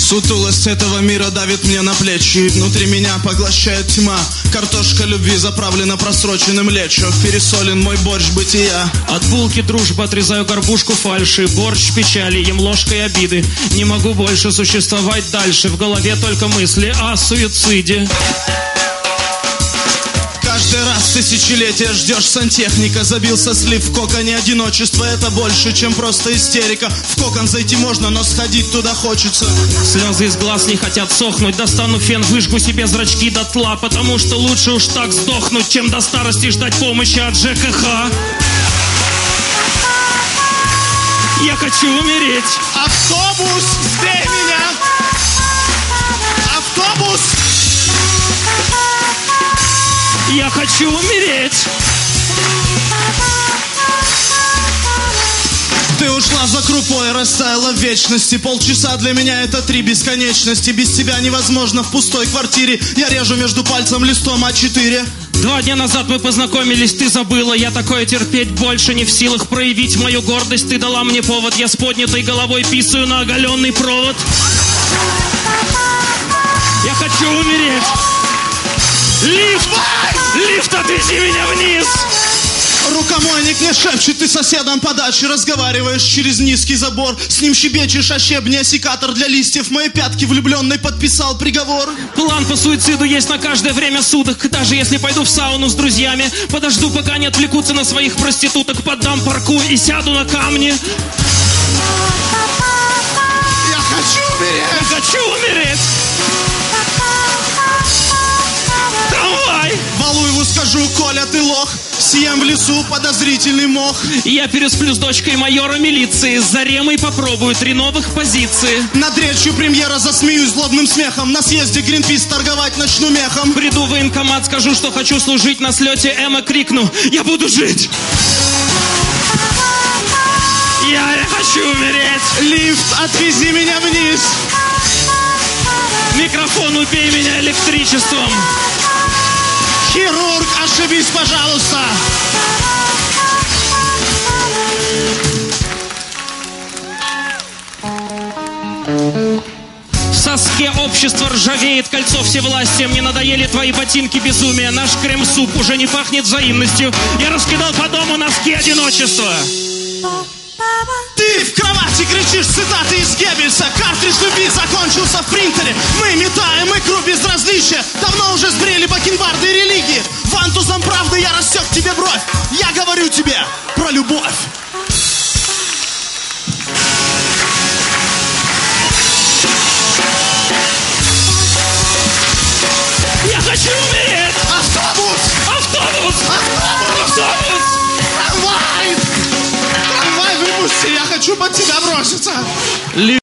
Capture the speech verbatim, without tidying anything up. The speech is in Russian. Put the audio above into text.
Сутулость этого мира давит мне на плечи, и внутри меня поглощает тьма. Картошка любви заправлена просроченным лечо, пересолен мой борщ бытия. От булки дружбы отрезаю горбушку фальши, борщ печали, ем ложкой обиды. Не могу больше существовать дальше, в голове только мысли о суициде. Каждый раз тысячелетия ждешь сантехника. Забился слив в коконе, одиночество это больше, чем просто истерика. В кокон зайти можно, но сходить туда хочется. Слезы из глаз не хотят сохнуть. Достану фен, выжгу себе зрачки дотла, потому что лучше уж так сдохнуть, чем до старости ждать помощи от ЖКХ. Я хочу умереть. Автобус, сбей меня! Автобус! Я хочу умереть. Ты ушла за крупой, растаяла в вечности. Полчаса для меня это три бесконечности. Без тебя невозможно в пустой квартире. Я режу между пальцем листом а четыре. Два дня назад мы познакомились, ты забыла. Я такое терпеть больше не в силах. Проявить мою гордость, ты дала мне повод. Я с поднятой головой писаю на оголенный провод. Я хочу умереть. Лифт! Лифт, отвези меня вниз! Рукомойник мне шепчет, ты соседом по даче разговариваешь через низкий забор. С ним щебечешь о щебне, секатор для листьев. Мои пятки влюбленный подписал приговор. План по суициду есть на каждое время суток. Даже если пойду в сауну с друзьями, подожду, пока не отвлекутся на своих проституток. Поддам парку и сяду на камни. Я хочу умереть! Я хочу умереть! Трамвай! Валуеву скажу, Коля, ты лох. Съем в лесу подозрительный мох. Я пересплю с дочкой майора милиции. С Заремой попробую три новых позиции. Над речью премьера засмеюсь злобным смехом. На съезде Гринпис торговать начну мехом. Приду в военкомат, скажу, что хочу служить. На слете Эма крикну: я буду жить! Я, я хочу умереть! Лифт, отвези меня вниз. Микрофон, убей меня электричеством. Хирург, ошибись, пожалуйста. В соске общество ржавеет, кольцо всевластия. Мне надоели твои ботинки безумия. Наш крем-суп уже не пахнет взаимностью. Я раскидал по дому носки одиночества. Ты в кровати кричишь цитаты из Геббельса. Картридж любви закончился в принтере. Мы метаем икру безразличия. Давно уже сбрели бакенбарды и религии. Вантузом правды я рассек тебе бровь. Я говорю тебе про любовь. Я хочу умереть! Автобус! Автобус! Автобус! Автобус! Трамвай! Трамвай, выпусти, я хочу под тебя броситься.